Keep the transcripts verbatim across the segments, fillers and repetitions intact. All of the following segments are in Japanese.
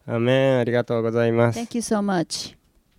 アメン、ありがとうございます。 Thank you so much.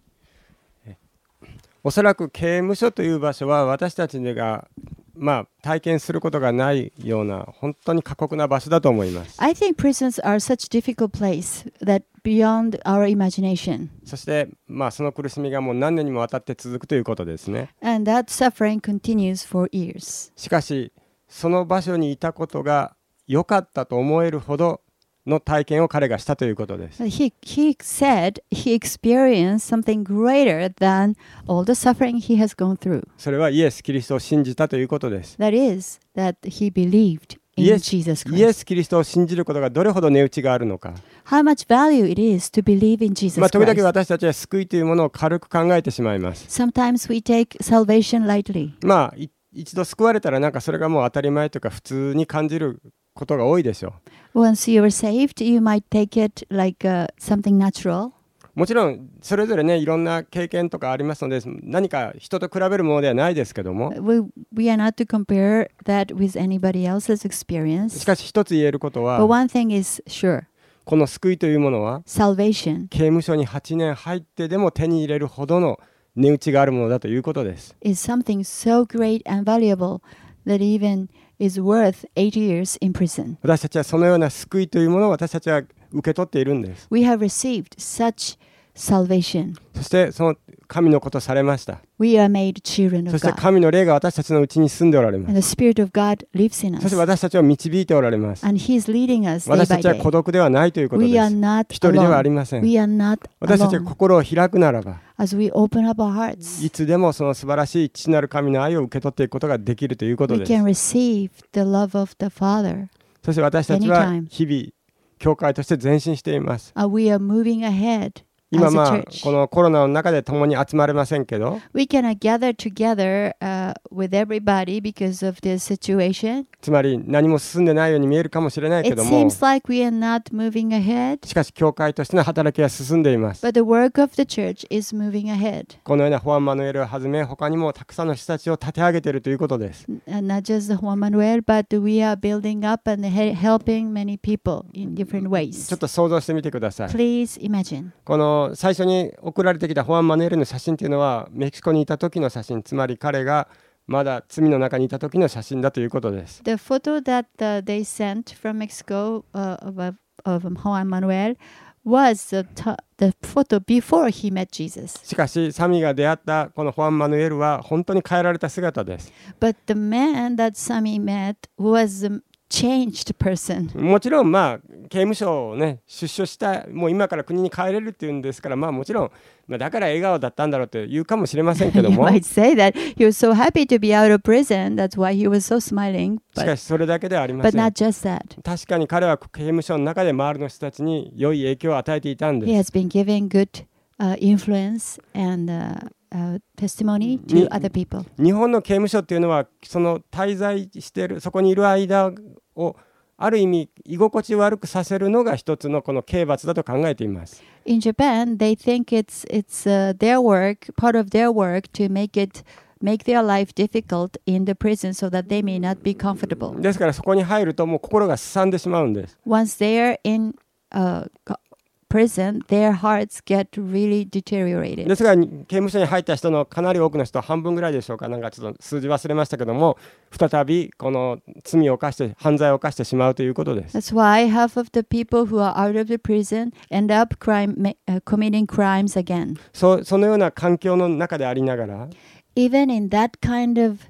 おそらく刑務所という場所は私たちが、まあ、体験することがないような本当に過酷な場所だと思います。 I think prisons are such a difficult place that beyond our imagination. そして、まあ、その苦しみがもう何年にもわたって続くということですね。 And that suffering continues for years. しかしその場所にいたことが良かったと思えるほどの体験を彼がしたということです。 He, he said he experienced something greater than all the suffering he has gone through. それはイエス・キリストを信じたということです。 That is, that he believed イ in エス、 Jesus イエ Christ. ス・キリストを信じることがどれほど値打ちがあるのか。 How much value it is to believe in Jesus まあ、時々 Christ. 私たちは救いというものを軽く考えてしまいます。 Sometimes we take salvation lightly. まあい一度救われたらなんかそれがもう当たり前というか普通に感じることが多いでしょう。 Once you are saved, you might take it like uh, something natural. もちろんそれぞれねいろんな経験とかありますので何か人と比べるものではないですけども、 We, we are not to compare that with anybody else's experience. しかし一つ言えること But は one thing is sure. この救いというものは Salvation 刑務所にはちねん入ってでも手に入れるほどの値打ちがあるものだということです。 is something so great and valuable that even is worth eight years in prison. 私たちはそのような救いというものを私たちは受け取っているんです。 We have received such salvation. そしてその神のことされました。 We are made children そ of して God. 神の霊が私たちのうちに住んでおられま And す。 the Spirit of God lives in そして us. 私たちを導いておられます。 And He is leading us day 私た by ちは孤 day. 独ではないということで We are す。 not 一人ではあり alone. ません。 We are not 私たちが alone. 心を開くならば As we open up our hearts, いつでもその素晴らしい父なる神の愛を受け取っていくことができるということ we です。 can receive the love of the Father. そして私たちは anytime. 日々教会として前進しています。 Uh, we are moving ahead 今 as a まあ church. このコロナの中で共に集まれませんけど、 We cannot gather together uh, with everybody because of this situation. つまり何も進んでないように見えるかもしれないけ It ども、 seems like we are not moving ahead, しかし教会としての働きは進んでいます。 but the work of the church is moving ahead. このようなホアン・マヌエルをはじめ他にもたくさんの人たちを立て上げているということです。 And not just Juan Manuel, but we are building up and he- helping many people in different ちょ ways. っと想像してみてください。 Please imagine. この最初に送られてきたホアン・マヌエルの写真というのはメキシコにいた時の写真、つまり彼がまだ罪の中にいた時の写真だということです。 The photo that uh, they sent from Mexico uh, of, of of Juan Manuel was the, t- the photo before he met Jesus. しかしサミが出会ったこのホアン・マヌエルは本当に変えられた姿です。 But the man that Sami met was a changed person. もちろんまあ刑務所をね出所したもう今から国に帰れるっていうんですから、まあもちろん、まあ、だから笑顔だったんだろうと言うかもしれませんけど You も、 might say that he was so happy to be out of prison. That's why he was so smiling. しか But, しそれだけではありま but せん。 not just that. 確かに彼は刑務所の中で周りの人たちに良い影響を与えていたん He です。 has been giving good uh, influence and uh, uh, testimony to Ni- other people. 日本の刑務所っていうのはその滞在しているそこにいる間をある意味居心地悪くさせるのが一つのこの刑罰だと考えています。 In Japan, they think it's it's uh, their work, part of their work, to make it make their life difficult in the prison so that they may not be comfortable. ですからそこに入るともう心がすさんでしまうんです。 Once they're in uh, co- prison, their hearts get really で deteriorated. すが刑務所に入った人のかなり多くの人、半分ぐらいでしょうか、なんかちょっと数字忘れましたけども、再びこの罪を犯して犯罪を犯してしまうということです。 That's why half of the people who are out of the prison end up crime, ma- uh, committing crimes again. そ, そのような環境の中でありながら、 Even in that kind of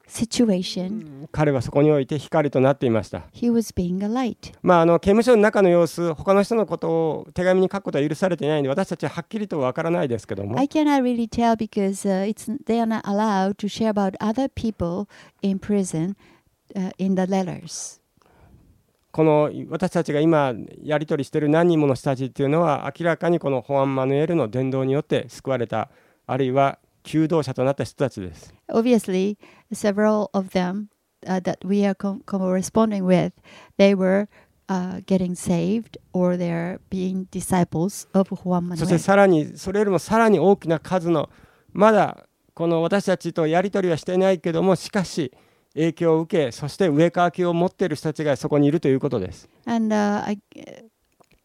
situation, 彼はそこにおいて光となっていました。 he was being a light. まあ、あの刑務所の中の様子、他の人のことを手紙に書くことは許されていないので、私たちははっきりとわからないですけども、 I cannot really tell because uh, it's they are not allowed to share about other people in prison uh, in the letters. この私たちが今やり取りしている何人もの人たちっていうのは、明らかにこのホアン・マヌエルの伝道によって救われた、あるいは求道者となった人たちです。 Obviously, several of them uh, that we are co- corresponding with, they were uh, getting saved or they're being disciples of Juan そして Manuel. さらにそれよりもさらに大きな数のまだこの私たちとやり取りはしていないけども、しかし影響を受け、そして上かきを持っている人たちがそこにいるということです。 And uh, I,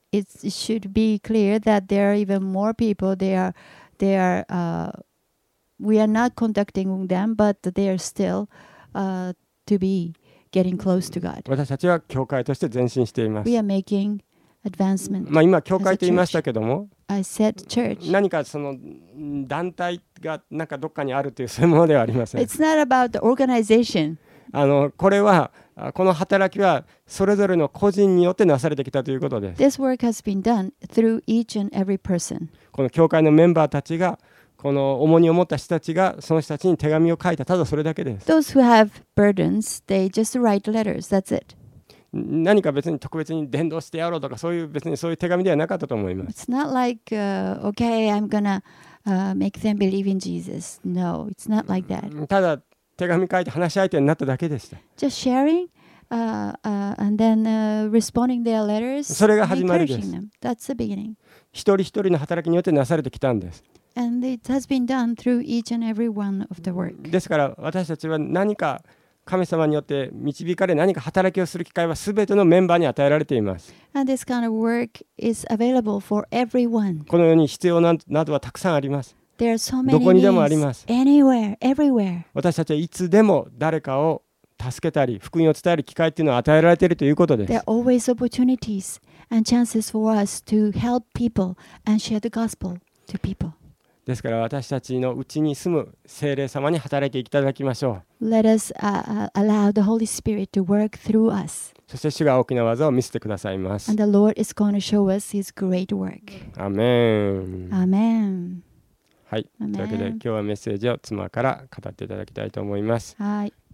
it's, it should be clear that there are even more people. They are, they are. Uh, we are not contacting them, but they are still uh, to be getting close to God. 私たちは教会として前進しています。 We are making advancement. まあ今教会と言いましたけども、 I said church. 何かその団体がなんかどっかにあるというそういうものではありません。 It's not about the organization. あのこれはこの働きはそれぞれの個人によってなされてきたということです。 This work has been done through each and every person. この教会のメンバーたちがこの重荷を持った人たちがその人たちに手紙を書いた、ただそれだけです。 Those who have burdens, they just write letters. That's it. 何か別に特別に伝道してやろうとかそういう別にそういう手紙ではなかったと思います。 It's not like, uh, okay, I'm gonna uh, make them believe in Jesus. No, it's not like that. ただ手紙書いて話し相手になっただけでした。 Just sharing uh, uh, and then uh, responding their letters それが and 始まりです。 encouraging them. That's the beginning. 一人一人の働きによってなされてきたんです。 And it has been done through each and every one of the work. ですから私たちは何か神様によって導かれ何か働きをする機会は全てのメンバーに与えられています。 And this kind of work is available for everyone. このように必要ななどはたくさんあります。 There are so ど many こにでもありま needs. す。 Anywhere, everywhere. 私たちはいつでも誰かを助けたり福音を伝える機会っていうのを与えられているということで There す。 are always opportunities and chances for us to help people and share the gospel to people. ですから私たちのうちに住む聖霊様に働いていただきましょう。 Let us uh, uh, allow the Holy Spirit to work through us. そして主が大きな技を見せてくださいます。 And the Lord is going to show us His great work. アメン。 Amen. はい。というわけで Amen. 今日はメッセージを妻から語っていただきたいと思います。 はい。